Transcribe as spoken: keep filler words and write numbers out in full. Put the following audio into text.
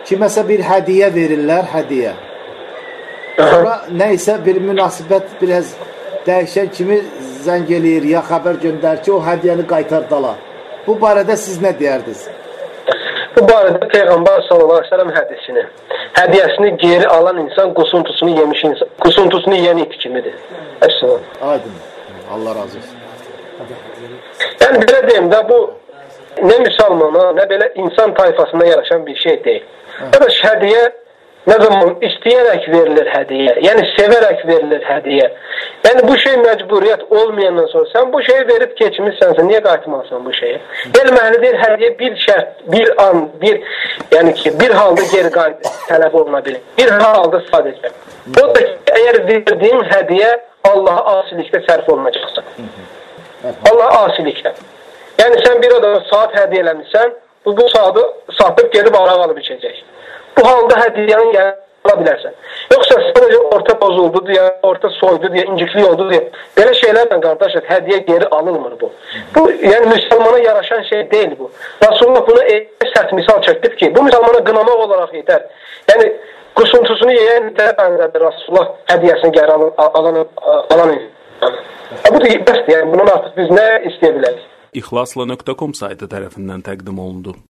kiməsə bir hədiyyə verirlər, hədiyyə. Sonra nəysə bir münasibət biraz dəyişən kimi zəng eləyir, ya xəbər göndər ki, o hədiyyəni qaytardalar. Bu barədə siz nə deyərdiniz? Bu barədə Peyğəmbər sallallahu əleyhi və səlləm hədisini, hədiyyəsini geri alan insan qusuntusunu yemiş insan, qusuntusunu yeyən it kimidir. Əssalam. Aydın. Allah razı olsun. Yəni belə deyim də, bu nə müsəlmana, nə belə insan tayfasında yaraşan bir şey deyil. Qardaş, hədiyyə nə zaman istəyərək verilir hədiyyə, yəni sevərək verilir hədiyyə. Yəni bu şey məcburiyyət olmayandan sonra sən bu şeyi verib keçmişsənsə, niyə qayıtmalısın bu şeyi? Elməlidir, hədiyyə bir şərt, bir an, bir, yəni ki, bir halda geri qayıt tələb oluna bilir. Bir halda sadəcə. O da ki, əgər verdiyin hədiyyə Allaha asilikdə sərf olunacaqsan. Allaha asilikdə. Yəni sən bir adama saat hədiyyə eləmişsən, bu, bu saatı satıb gedib araq alıb içəcək. Bu halda hədiyyəni yəni ala bilərsən. Yoxsa sadəcə orta bozuldu deyə, orta soydu deyə, inciklik oldu deyə. Belə şeylərlə qardaşlar, hədiyyə geri alınmır bu. Bu, yəni müsəlmana yaraşan şey deyil bu. Rasulullah buna sərt misal çəkdir ki, bu müsəlmana qınamaq olaraq yetər. Yəni qusuntusunu yeyən itərə bənzədir Rasulullah hədiyyəsini geri alan, alan, alan insan. Bu da bəsdir, yəni bunun artıq biz nə istəyə bilərik? İxlasla nöqtə com saytı tərəfindən təqdim olundu.